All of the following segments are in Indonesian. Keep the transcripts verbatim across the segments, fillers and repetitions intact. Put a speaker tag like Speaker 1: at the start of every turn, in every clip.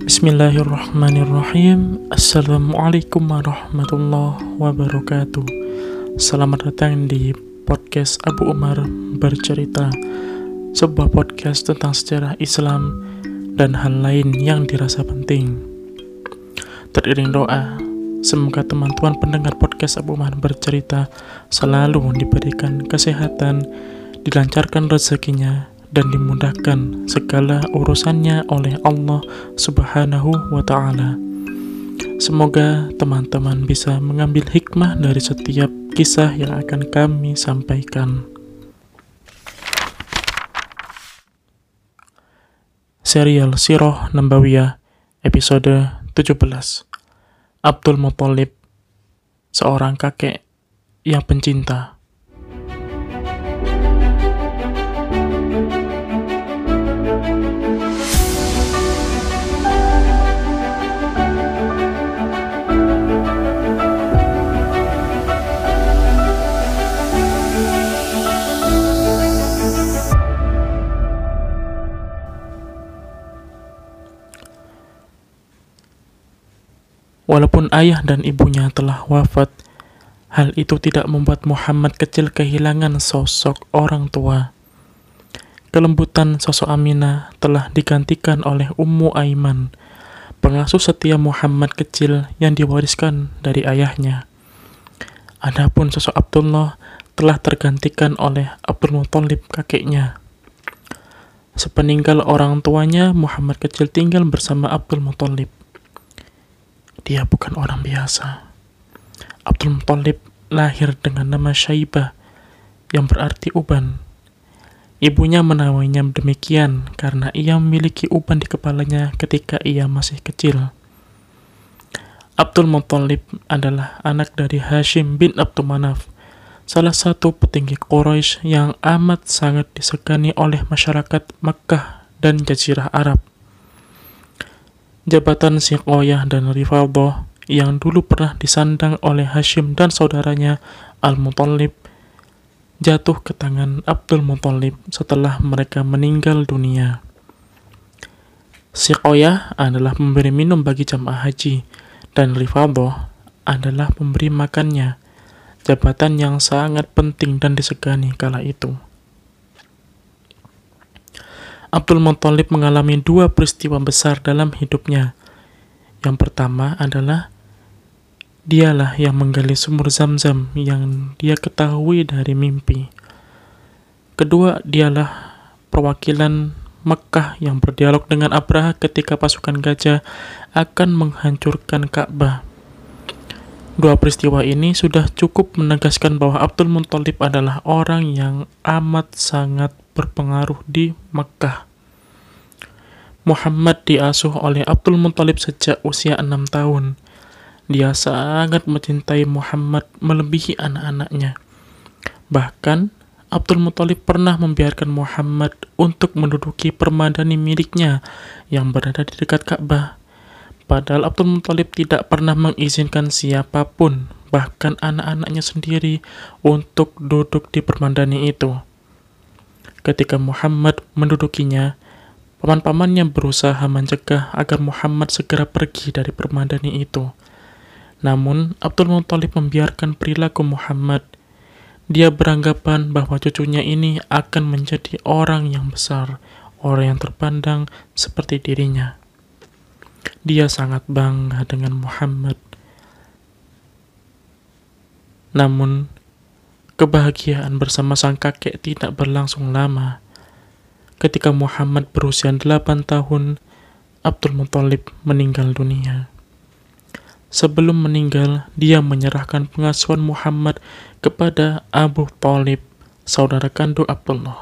Speaker 1: Bismillahirrahmanirrahim. Assalamualaikum warahmatullahi wabarakatuh. Selamat datang di podcast Abu Umar Bercerita, sebuah podcast tentang sejarah Islam dan hal lain yang dirasa penting. Teriring doa, semoga teman-teman pendengar podcast Abu Umar Bercerita selalu diberikan kesehatan, dilancarkan rezekinya, dan dimudahkan segala urusannya oleh Allah Subhanahu wa Ta'ala. Semoga teman-teman bisa mengambil hikmah dari setiap kisah yang akan kami sampaikan. Serial Sirah Nabawiyah episode tujuh belas. Abdul Muthalib, seorang kakek yang pencinta. Walaupun ayah dan ibunya telah wafat, hal itu tidak membuat Muhammad kecil kehilangan sosok orang tua. Kelembutan sosok Aminah telah digantikan oleh Ummu Aiman, pengasuh setia Muhammad kecil yang diwariskan dari ayahnya. Adapun sosok Abdullah telah tergantikan oleh Abdul Muthalib kakeknya. Sepeninggal orang tuanya, Muhammad kecil tinggal bersama Abdul Muthalib. Dia bukan orang biasa. Abdul Muthalib lahir dengan nama Syaibah, yang berarti uban. Ibunya menamainya demikian karena ia memiliki uban di kepalanya ketika ia masih kecil. Abdul Muthalib adalah anak dari Hashim bin Abdul Manaf, salah satu petinggi Quraisy yang amat sangat disegani oleh masyarakat Makkah dan Jazirah Arab. Jabatan Siqoyah dan Rifadhah yang dulu pernah disandang oleh Hashim dan saudaranya Al-Muthalib jatuh ke tangan Abdul Muthalib setelah mereka meninggal dunia. Siqoyah adalah pemberi minum bagi jamaah haji, dan Rifadhah adalah pemberi makannya, jabatan yang sangat penting dan disegani kala itu. Abdul Muthalib mengalami dua peristiwa besar dalam hidupnya. Yang pertama adalah dialah yang menggali sumur Zam-Zam yang dia ketahui dari mimpi. Kedua, dialah perwakilan Mekkah yang berdialog dengan Abraha ketika pasukan gajah akan menghancurkan Ka'bah. Dua peristiwa ini sudah cukup menegaskan bahwa Abdul Muthalib adalah orang yang amat sangat berpengaruh di Makkah. Muhammad diasuh oleh Abdul Muthalib sejak usia enam tahun. Dia sangat mencintai Muhammad melebihi anak-anaknya. Bahkan, Abdul Muthalib pernah membiarkan Muhammad untuk menduduki permadani miliknya yang berada di dekat Ka'bah. Padahal Abdul Muthalib tidak pernah mengizinkan siapapun, bahkan anak-anaknya sendiri, untuk duduk di permadani itu. Ketika Muhammad mendudukinya, paman-pamannya berusaha mencegah agar Muhammad segera pergi dari permadani itu. Namun, Abdul Muthalib membiarkan perilaku Muhammad. Dia beranggapan bahwa cucunya ini akan menjadi orang yang besar, orang yang terpandang seperti dirinya. Dia sangat bangga dengan Muhammad. Namun, kebahagiaan bersama sang kakek tidak berlangsung lama. Ketika Muhammad berusia delapan tahun, Abdul Muthalib meninggal dunia. Sebelum meninggal, dia menyerahkan pengasuhan Muhammad kepada Abu Thalib, saudara kandung Abdullah.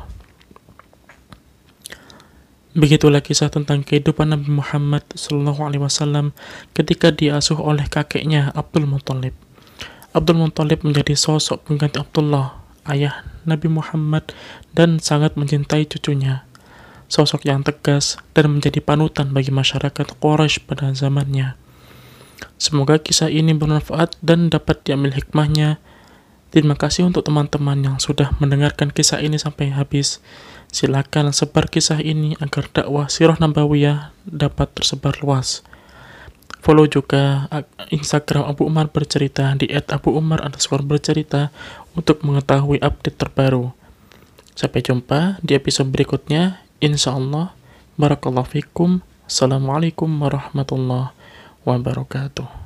Speaker 1: Begitulah kisah tentang kehidupan Nabi Muhammad shallallahu alaihi wasallam ketika diasuh oleh kakeknya Abdul Muthalib. Abdul Muthalib menjadi sosok pengganti Abdullah, ayah Nabi Muhammad, dan sangat mencintai cucunya. Sosok yang tegas dan menjadi panutan bagi masyarakat Quraisy pada zamannya. Semoga kisah ini bermanfaat dan dapat diambil hikmahnya. Terima kasih untuk teman-teman yang sudah mendengarkan kisah ini sampai habis. Silakan sebar kisah ini agar dakwah Sirah Nabawiyah dapat tersebar luas. Follow juga Instagram Abu Umar Bercerita di et abu umar underscore bercerita untuk mengetahui update terbaru. Sampai jumpa di episode berikutnya. Insyaallah. Barakallahu fikum. Assalamualaikum warahmatullahi wabarakatuh.